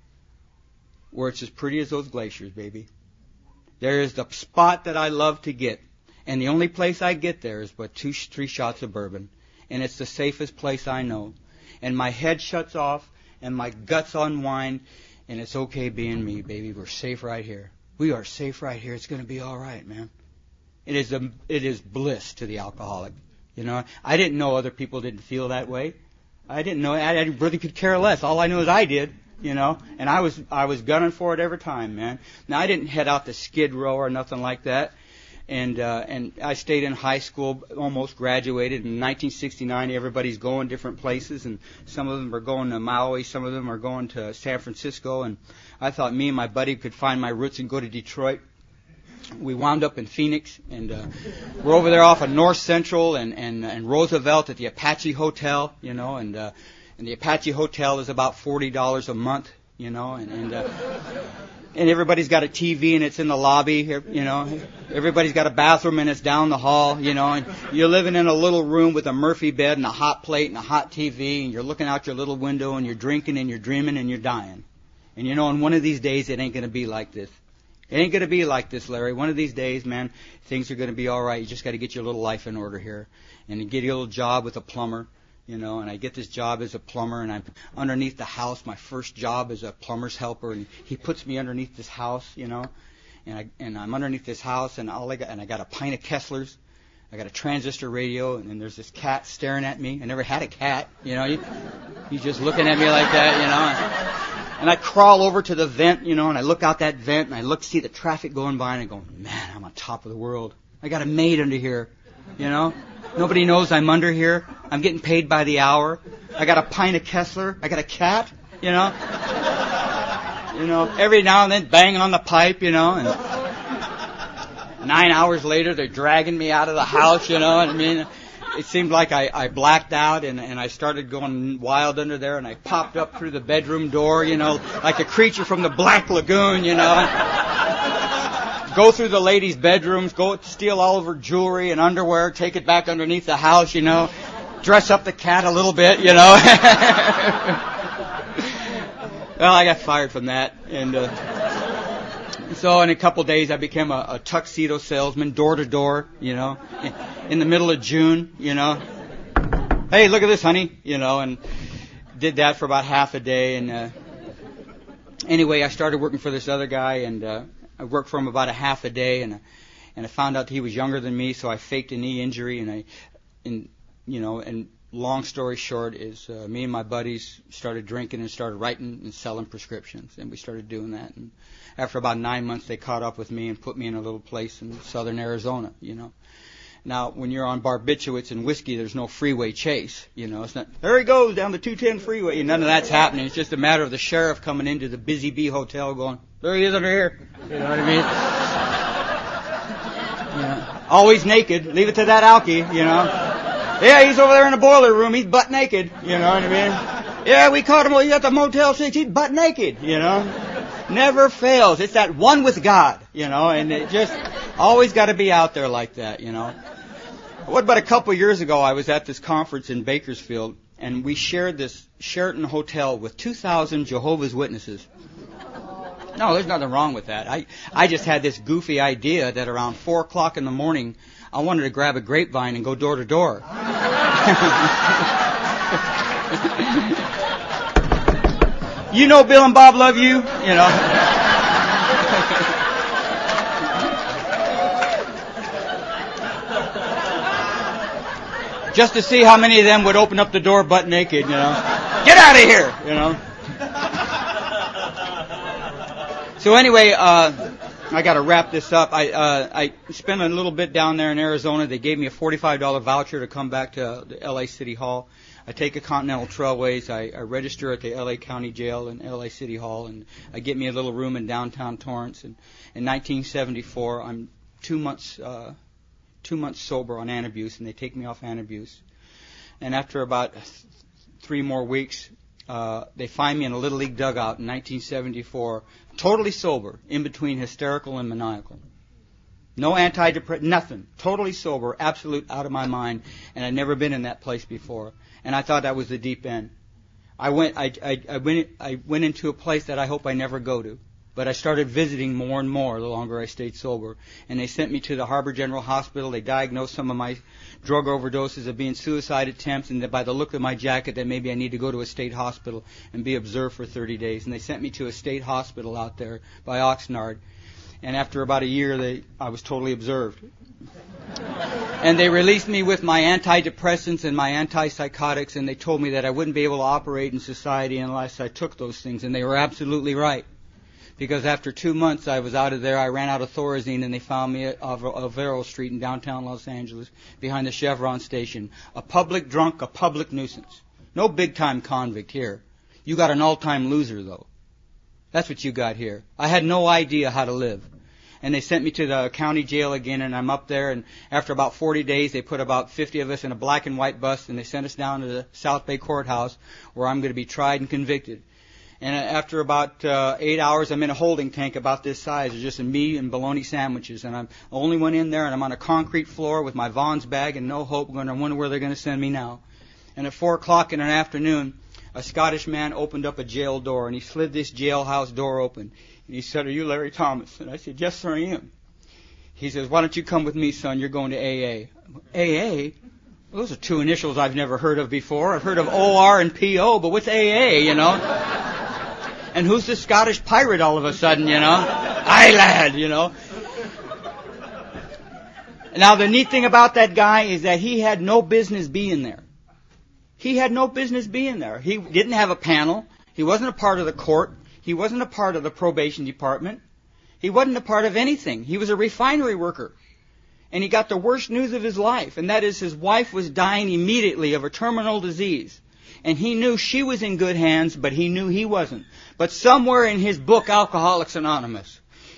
where it's as pretty as those glaciers, baby. There is the spot that I love to get. And the only place I get there is but 2-3 shots of bourbon. And it's the safest place I know. And my head shuts off, and my guts unwind, and it's okay being me, baby. We're safe right here. We are safe right here. It's going to be all right, man. It is bliss to the alcoholic. You know, I didn't know other people didn't feel that way. I didn't know. I really could care less. All I knew is I did. You know, and I was gunning for it every time, man. Now I didn't head out to Skid Row or nothing like that. And I stayed in high school, almost graduated. In 1969, everybody's going different places, and some of them are going to Maui, some of them are going to San Francisco. And I thought me and my buddy could find my roots and go to Detroit. we wound up in Phoenix, and we're over there off of North Central and Roosevelt at the Apache Hotel, you know, and the Apache Hotel is about $40 a month, you know, and everybody's got a TV and it's in the lobby, you know. Everybody's got a bathroom and it's down the hall, you know. And you're living in a little room with a Murphy bed and a hot plate and a hot TV, and you're looking out your little window and you're drinking and you're dreaming and you're dying. And you know, and one of these days it ain't going to be like this. It ain't going to be like this, Larry. One of these days, man, things are going to be all right. You just got to get your little life in order here and get your little job with a plumber. You know, and I get this job as a plumber, and I'm underneath the house. My first job as a plumber's helper, and he puts me underneath this house, you know, and I'm underneath this house, and I got a pint of Kessler's, I got a transistor radio, and then there's this cat staring at me. I never had a cat, you know. He's just looking at me like that, you know. And I crawl over to the vent, you know, and I look out that vent, and I see the traffic going by, and I go, man, I'm on top of the world. I got a maid under here, you know. Nobody knows I'm under here. I'm getting paid by the hour. I got a pint of Kessler. I got a cat, you know. You know, every now and then banging on the pipe, you know. And 9 hours later, they're dragging me out of the house, you know. And I mean, it seemed like I blacked out and I started going wild under there. And I popped up through the bedroom door, you know, like a creature from the Black Lagoon, you know. Go through the ladies' bedrooms, go steal all of her jewelry and underwear, take it back underneath the house, you know, dress up the cat a little bit, you know. Well, I got fired from that, and so in a couple of days I became a tuxedo salesman, door to door, you know, in the middle of June, you know. Hey, look at this, honey, you know, and did that for about half a day, and anyway, I started working for this other guy, and I worked for him about a half a day, and I found out he was younger than me, so I faked a knee injury, and long story short is me and my buddies started drinking and started writing and selling prescriptions, and we started doing that. And after about 9 months, they caught up with me and put me in a little place in southern Arizona, you know. Now, when you're on barbiturates and whiskey, there's no freeway chase, you know. It's not, there he goes down the 210 freeway. None of that's happening. It's just a matter of the sheriff coming into the Busy Bee Hotel going, there he is under here. You know what I mean? Yeah. Always naked. Leave it to that alky, you know. Yeah, he's over there in the boiler room. He's butt naked. You know what I mean? Yeah, we caught him. He's at the Motel 6. He's butt naked, you know. Never fails. It's that one with God, you know, and it just always got to be out there like that, you know. What about a couple of years ago, I was at this conference in Bakersfield, and we shared this Sheraton Hotel with 2,000 Jehovah's Witnesses. No, there's nothing wrong with that. I just had this goofy idea that around 4 o'clock in the morning, I wanted to grab a grapevine and go door to door. You know Bill and Bob love you, you know. Just to see how many of them would open up the door butt naked, you know. Get out of here, you know. So anyway, I got to wrap this up. I spent a little bit down there in Arizona. They gave me a $45 voucher to come back to the L.A. City Hall. I take a Continental Trailways. I register at the L.A. County Jail and L.A. City Hall, and I get me a little room in downtown Torrance. And in 1974, I'm 2 months sober on Antabuse, and they take me off Antabuse. And after about 3 more weeks, they find me in a Little League dugout in 1974, totally sober, in between hysterical and maniacal. No antidepressant, nothing. Totally sober, absolute out of my mind, and I'd never been in that place before. And I thought that was the deep end. I went into a place that I hope I never go to. But I started visiting more and more the longer I stayed sober. And they sent me to the Harbor General Hospital. They diagnosed some of my drug overdoses of being suicide attempts, and that by the look of my jacket that maybe I need to go to a state hospital and be observed for 30 days. And they sent me to a state hospital out there by Oxnard. And after about a year, I was totally observed. And they released me with my antidepressants and my antipsychotics, and they told me that I wouldn't be able to operate in society unless I took those things. And they were absolutely right. Because after 2 months I was out of there, I ran out of Thorazine, and they found me at Alvaro Street in downtown Los Angeles behind the Chevron station. A public drunk, a public nuisance. No big-time convict here. You got an all-time loser, though. That's what you got here. I had no idea how to live. And they sent me to the county jail again, and I'm up there, and after about 40 days, they put about 50 of us in a black and white bus, and they sent us down to the South Bay Courthouse, where I'm going to be tried and convicted. And after about 8 hours, I'm in a holding tank about this size. It's just me and bologna sandwiches, and I'm the only one in there, and I'm on a concrete floor with my Vaughn's bag and no hope. I wonder where they're going to send me now. And at 4 o'clock in the afternoon, a Scottish man opened up a jail door, and he slid this jailhouse door open. And he said, "Are you Larry Thomas?" And I said, "Yes, sir, I am." He says, "Why don't you come with me, son? You're going to AA." AA? Well, those are two initials I've never heard of before. I've heard of OR and PO, but what's AA, you know? And who's the Scottish pirate all of a sudden, you know? Aye, lad, you know? Now, the neat thing about that guy is that he had no business being there. He had no business being there. He didn't have a panel. He wasn't a part of the court. He wasn't a part of the probation department. He wasn't a part of anything. He was a refinery worker. And he got the worst news of his life, and that is his wife was dying immediately of a terminal disease. And he knew she was in good hands, but he knew he wasn't. But somewhere in his book, Alcoholics Anonymous,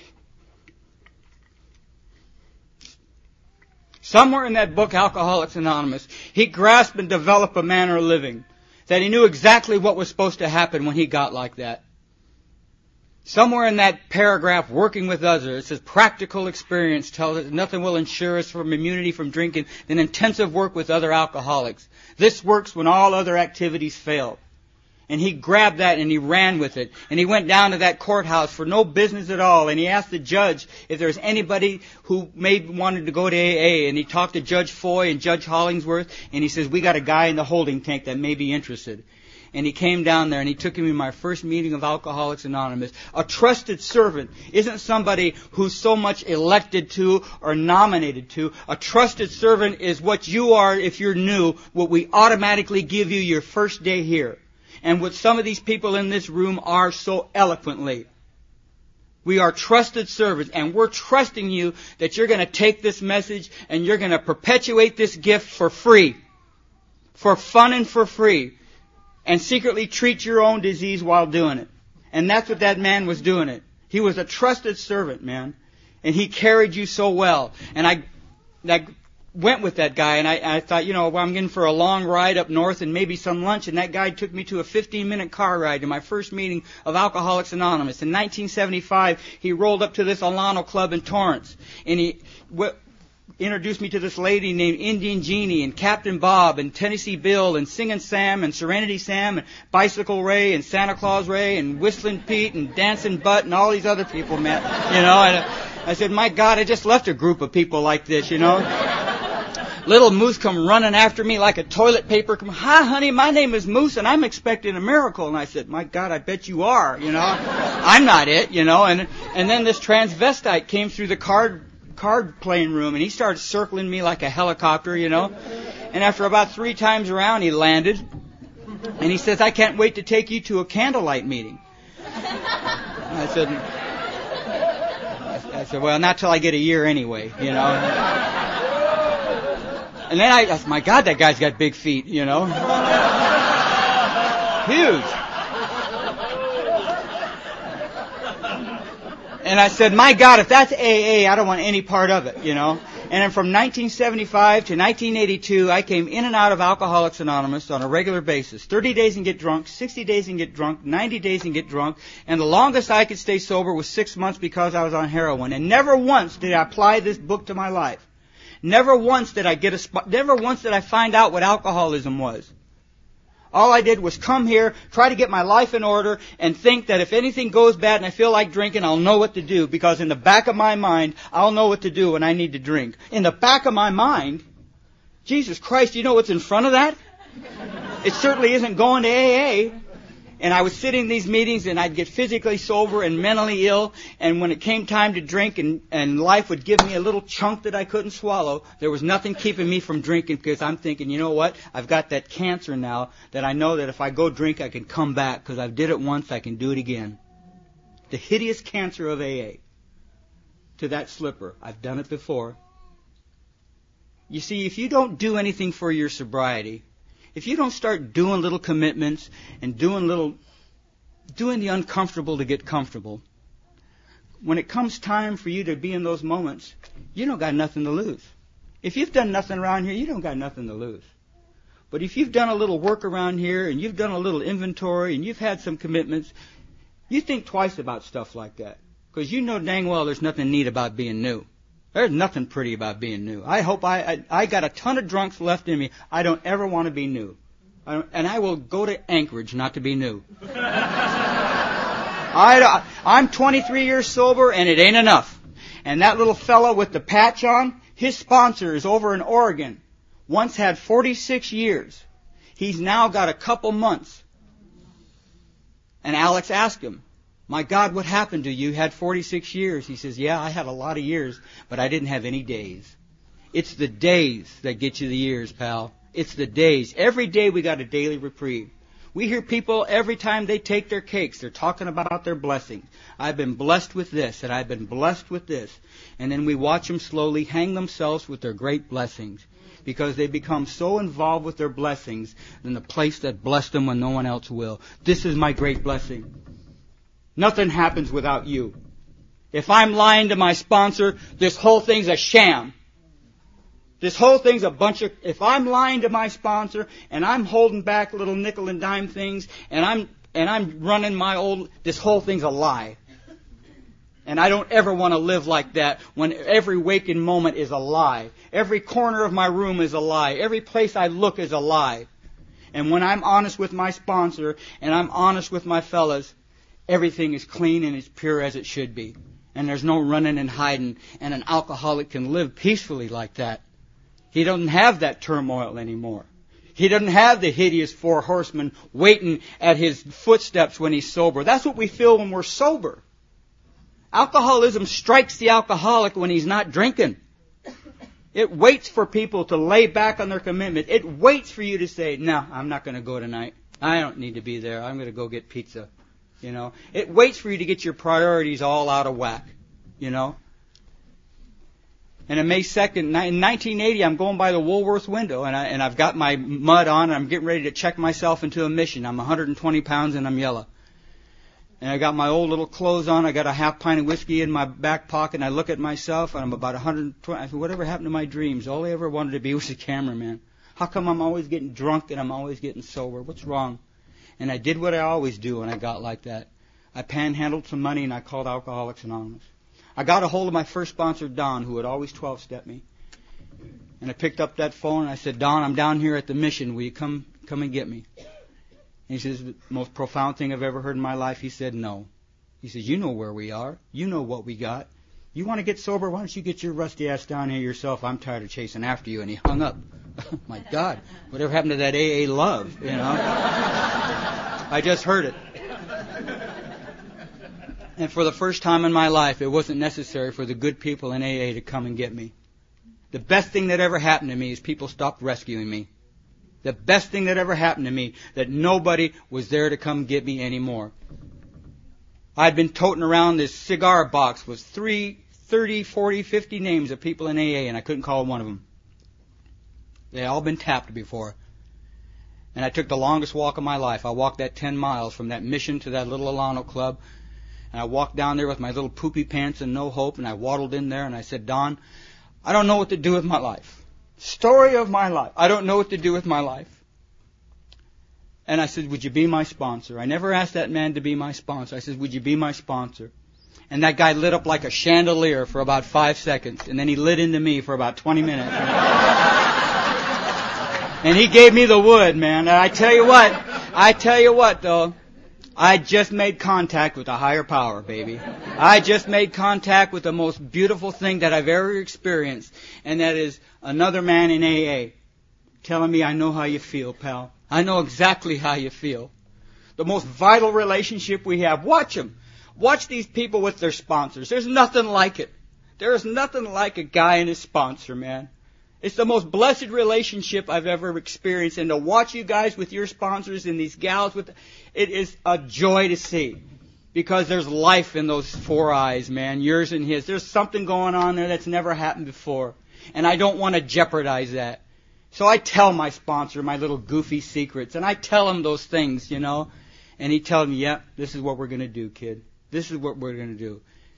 somewhere in that book, Alcoholics Anonymous, he grasped and developed a manner of living, that he knew exactly what was supposed to happen when he got like that. Somewhere in that paragraph, working with others, it says practical experience tells us nothing will ensure us from immunity from drinking than intensive work with other alcoholics. This works when all other activities fail. And he grabbed that and he ran with it. And he went down to that courthouse for no business at all. And he asked the judge if there's anybody who maybe wanted to go to AA. And he talked to Judge Foy and Judge Hollingsworth. And he says, "We got a guy in the holding tank that may be interested." And he came down there and he took me to my first meeting of Alcoholics Anonymous. A trusted servant isn't somebody who's so much elected to or nominated to. A trusted servant is what you are if you're new, what we automatically give you your first day here. And what some of these people in this room are so eloquently. We are trusted servants, and we're trusting you that you're going to take this message and you're going to perpetuate this gift for free. For fun and for free. And secretly treat your own disease while doing it. And that's what that man was doing it. He was a trusted servant, man. And he carried you so well. And I went with that guy, and I thought, well, I'm in for a long ride up north and maybe some lunch. And that guy took me to a 15-minute car ride to my first meeting of Alcoholics Anonymous. In 1975, he rolled up to this Alano Club in Torrance. And he introduced me to this lady named Indian Jeannie and Captain Bob and Tennessee Bill and Singin' Sam and Serenity Sam and Bicycle Ray and Santa Claus Ray and Whistling Pete and Dancing Butt and all these other people, man. And I said, my God, I just left a group of people like this, Little Moose come running after me like a toilet paper. Hi, honey, my name is Moose and I'm expecting a miracle. And I said, my God, I bet you are, I'm not it, And then this transvestite came through the card playing room, and he started circling me like a helicopter, And after about 3 times around, he landed, and he says, "I can't wait to take you to a candlelight meeting." And I said, "Well, not till I get a year anyway, And then I said, my God, that guy's got big feet, Huge. And I said, my God, if that's AA, I don't want any part of it, And then from 1975 to 1982, I came in and out of Alcoholics Anonymous on a regular basis. 30 days and get drunk, 60 days and get drunk, 90 days and get drunk. And the longest I could stay sober was 6 months because I was on heroin. And never once did I apply this book to my life. Never once did I never once did I find out what alcoholism was. All I did was come here, try to get my life in order, and think that if anything goes bad and I feel like drinking, I'll know what to do. Because in the back of my mind, I'll know what to do when I need to drink. In the back of my mind, Jesus Christ, you know what's in front of that? It certainly isn't going to AA. And I would sit in these meetings and I'd get physically sober and mentally ill. And when it came time to drink and life would give me a little chunk that I couldn't swallow, there was nothing keeping me from drinking because I'm thinking, you know what? I've got that cancer now that I know that if I go drink, I can come back because I've did it once, I can do it again. The hideous cancer of AA. To that slipper. I've done it before. You see, if you don't do anything for your sobriety, if you don't start doing little commitments and doing the uncomfortable to get comfortable, when it comes time for you to be in those moments, you don't got nothing to lose. If you've done nothing around here, you don't got nothing to lose. But if you've done a little work around here and you've done a little inventory and you've had some commitments, you think twice about stuff like that. Because you know dang well there's nothing neat about being new. There's nothing pretty about being new. I hope I got a ton of drunks left in me. I don't ever want to be new. And I will go to Anchorage not to be new. I'm 23 years sober and it ain't enough. And that little fella with the patch on, his sponsor is over in Oregon. Once had 46 years. He's now got a couple months. And Alex asked him, my God, what happened to you? You had 46 years. He says, yeah, I had a lot of years, but I didn't have any days. It's the days that get you the years, pal. It's the days. Every day we got a daily reprieve. We hear people every time they take their cakes, they're talking about their blessings. I've been blessed with this, and I've been blessed with this. And then we watch them slowly hang themselves with their great blessings, because they become so involved with their blessings in the place that blessed them when no one else will. This is my great blessing. Nothing happens without you. If I'm lying to my sponsor, this whole thing's a sham. This whole thing's a bunch of... If I'm lying to my sponsor and I'm holding back little nickel and dime things and I'm running my old... This whole thing's a lie. And I don't ever want to live like that when every waking moment is a lie. Every corner of my room is a lie. Every place I look is a lie. And when I'm honest with my sponsor and I'm honest with my fellas, everything is clean and as pure as it should be. And there's no running and hiding. And an alcoholic can live peacefully like that. He doesn't have that turmoil anymore. He doesn't have the hideous four horsemen waiting at his footsteps when he's sober. That's what we feel when we're sober. Alcoholism strikes the alcoholic when he's not drinking. It waits for people to lay back on their commitment. It waits for you to say, no, I'm not going to go tonight. I don't need to be there. I'm going to go get pizza. You know, it waits for you to get your priorities all out of whack. You know. And on May 2nd, in 1980, I'm going by the Woolworth window, and I've got my mud on, and I'm getting ready to check myself into a mission. I'm 120 pounds, and I'm yellow. And I got my old little clothes on. I got a half pint of whiskey in my back pocket, and I look at myself, and I'm about 120. I said, whatever happened to my dreams? All I ever wanted to be was a cameraman. How come I'm always getting drunk and I'm always getting sober? What's wrong? And I did what I always do when I got like that. I panhandled some money, and I called Alcoholics Anonymous. I got a hold of my first sponsor, Don, who had always 12-stepped me. And I picked up that phone, and I said, Don, I'm down here at the mission. Will you come and get me? And he says, the most profound thing I've ever heard in my life. He said, no. He says, you know where we are. You know what we got. You want to get sober? Why don't you get your rusty ass down here yourself? I'm tired of chasing after you. And he hung up. My God, whatever happened to that AA love, you know? I just heard it. And for the first time in my life, it wasn't necessary for the good people in AA to come and get me. The best thing that ever happened to me is people stopped rescuing me. The best thing that ever happened to me, that nobody was there to come get me anymore. I'd been toting around this cigar box with 30, 40, 50 names of people in AA, and I couldn't call one of them. They all been tapped before. And I took the longest walk of my life. I walked that 10 miles from that mission to that little Alano club. And I walked down there with my little poopy pants and no hope, and I waddled in there and I said, Don, I don't know what to do with my life. Story of my life. I don't know what to do with my life. And I said, would you be my sponsor? I never asked that man to be my sponsor. I said, would you be my sponsor? And that guy lit up like a chandelier for about 5 seconds, and then he lit into me for about 20 minutes. And he gave me the wood, man. And I tell you what though, I just made contact with a higher power, baby. I just made contact with the most beautiful thing that I've ever experienced, and that is another man in AA telling me, I know how you feel, pal. I know exactly how you feel. The most vital relationship we have. Watch them. Watch these people with their sponsors. There's nothing like it. There is nothing like a guy and his sponsor, man. It's the most blessed relationship I've ever experienced. And to watch you guys with your sponsors and these gals it is a joy to see. Because there's life in those four eyes, man. Yours and his. There's something going on there that's never happened before. And I don't want to jeopardize that. So I tell my sponsor my little goofy secrets. And I tell him those things, you know. And he tells me, yeah, this is what we're going to do, kid. This is what we're going to do.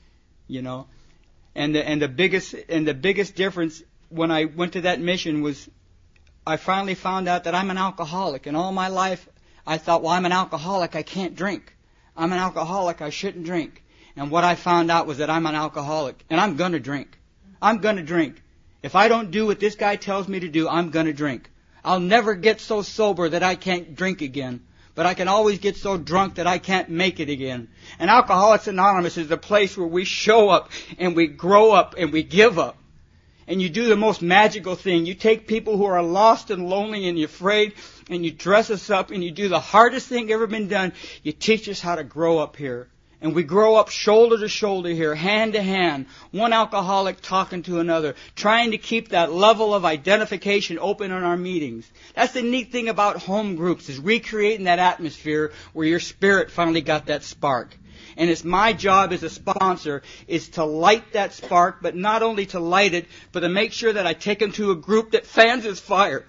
you know. And the biggest difference when I went to that mission was I finally found out that I'm an alcoholic. And all my life I thought, well, I'm an alcoholic, I can't drink. I'm an alcoholic, I shouldn't drink. And what I found out was that I'm an alcoholic, and I'm going to drink. I'm going to drink. If I don't do what this guy tells me to do, I'm going to drink. I'll never get so sober that I can't drink again, but I can always get so drunk that I can't make it again. And Alcoholics Anonymous is the place where we show up and we grow up and we give up. And you do the most magical thing. You take people who are lost and lonely and you're afraid, and you dress us up, and you do the hardest thing ever been done. You teach us how to grow up here. And we grow up shoulder to shoulder here, hand to hand, one alcoholic talking to another, trying to keep that level of identification open in our meetings. That's the neat thing about home groups, is recreating that atmosphere where your spirit finally got that spark. And it's my job as a sponsor is to light that spark, but not only to light it, but to make sure that I take them to a group that fans his fire.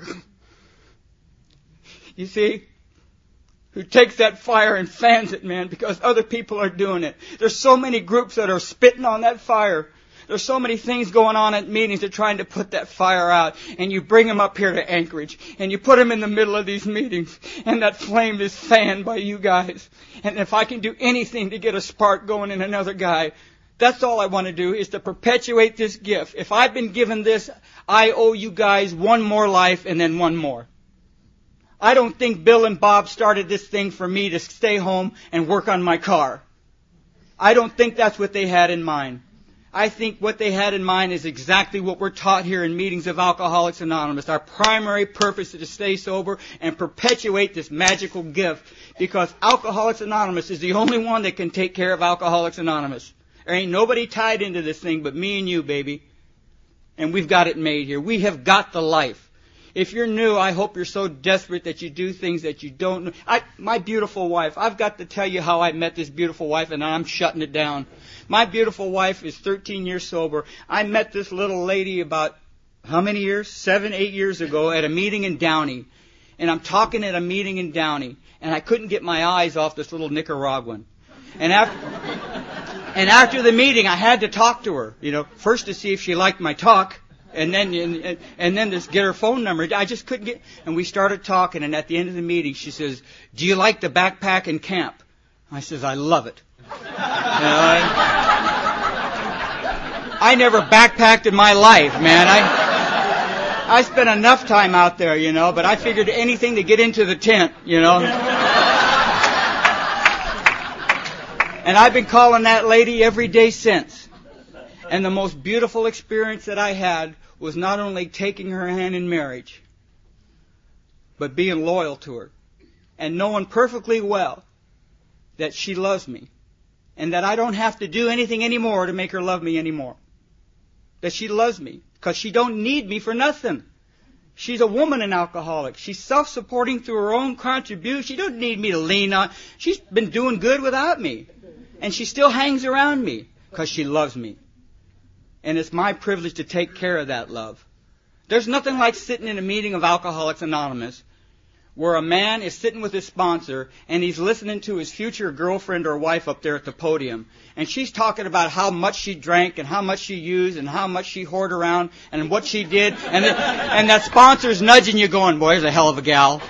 You see? Who takes that fire and fans it, man, because other people are doing it. There's so many groups that are spitting on that fire. There's so many things going on at meetings that are trying to put that fire out. And you bring them up here to Anchorage. And you put them in the middle of these meetings. And that flame is fanned by you guys. And if I can do anything to get a spark going in another guy, that's all I want to do, is to perpetuate this gift. If I've been given this, I owe you guys one more life and then one more. I don't think Bill and Bob started this thing for me to stay home and work on my car. I don't think that's what they had in mind. I think what they had in mind is exactly what we're taught here in meetings of Alcoholics Anonymous. Our primary purpose is to stay sober and perpetuate this magical gift, because Alcoholics Anonymous is the only one that can take care of Alcoholics Anonymous. There ain't nobody tied into this thing but me and you, baby. And we've got it made here. We have got the life. If you're new, I hope you're so desperate that you do things that you don't know. My beautiful wife, I've got to tell you how I met this beautiful wife, and I'm shutting it down. My beautiful wife is 13 years sober. I met this little lady about, how many years? 7, 8 years ago at a meeting in Downey. And I'm talking at a meeting in Downey, and I couldn't get my eyes off this little Nicaraguan. And after the meeting, I had to talk to her, first to see if she liked my talk. And then just get her phone number. I just couldn't get. And we started talking. And at the end of the meeting, she says, "Do you like the backpack and camp?" I says, "I love it." I never backpacked in my life, man. I spent enough time out there, But I figured anything to get into the tent, And I've been calling that lady every day since. And the most beautiful experience that I had was not only taking her hand in marriage, but being loyal to her and knowing perfectly well that she loves me and that I don't have to do anything anymore to make her love me anymore. That she loves me because she don't need me for nothing. She's a woman, an alcoholic. She's self-supporting through her own contribution. She doesn't need me to lean on. She's been doing good without me. And she still hangs around me because she loves me. And it's my privilege to take care of that love. There's nothing like sitting in a meeting of Alcoholics Anonymous where a man is sitting with his sponsor and he's listening to his future girlfriend or wife up there at the podium. And she's talking about how much she drank and how much she used and how much she whored around and what she did. And that sponsor's nudging you going, "Boy, there's a hell of a gal."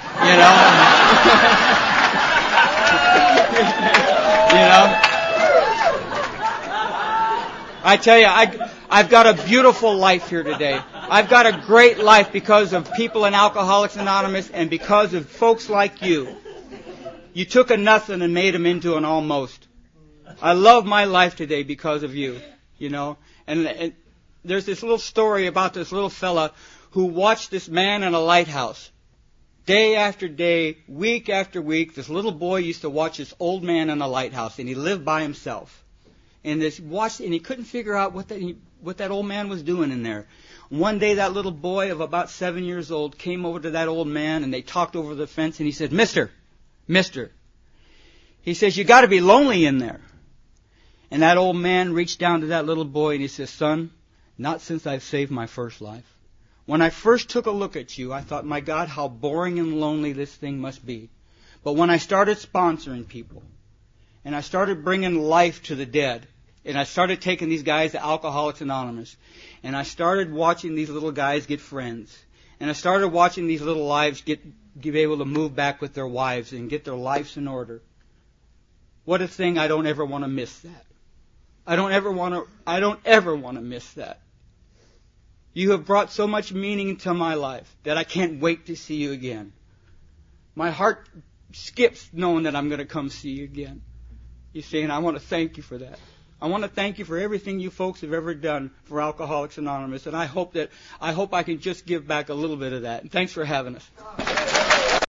I tell you, I've got a beautiful life here today. I've got a great life because of people in Alcoholics Anonymous and because of folks like you. You took a nothing and made them into an almost. I love my life today because of you, And there's this little story about this little fella who watched this man in a lighthouse. Day after day, week after week, this little boy used to watch this old man in a lighthouse, and he lived by himself. And he couldn't figure out what that old man was doing in there. One day, that little boy of about 7 years old came over to that old man, and they talked over the fence, and he said, Mister. He says, "You got to be lonely in there." And that old man reached down to that little boy, and he says, "Son, not since I've saved my first life. When I first took a look at you, I thought, my God, how boring and lonely this thing must be. But when I started sponsoring people, and I started bringing life to the dead, And I started taking these guys to Alcoholics Anonymous. And I started watching these little guys get friends. And I started watching these little lives get able to move back with their wives and get their lives in order. What a thing. I don't ever want to miss that. I don't ever want to miss that. You have brought so much meaning into my life that I can't wait to see you again. My heart skips knowing that I'm going to come see you again. You see, and I want to thank you for that. I want to thank you for everything you folks have ever done for Alcoholics Anonymous, and I hope I can just give back a little bit of that. And thanks for having us.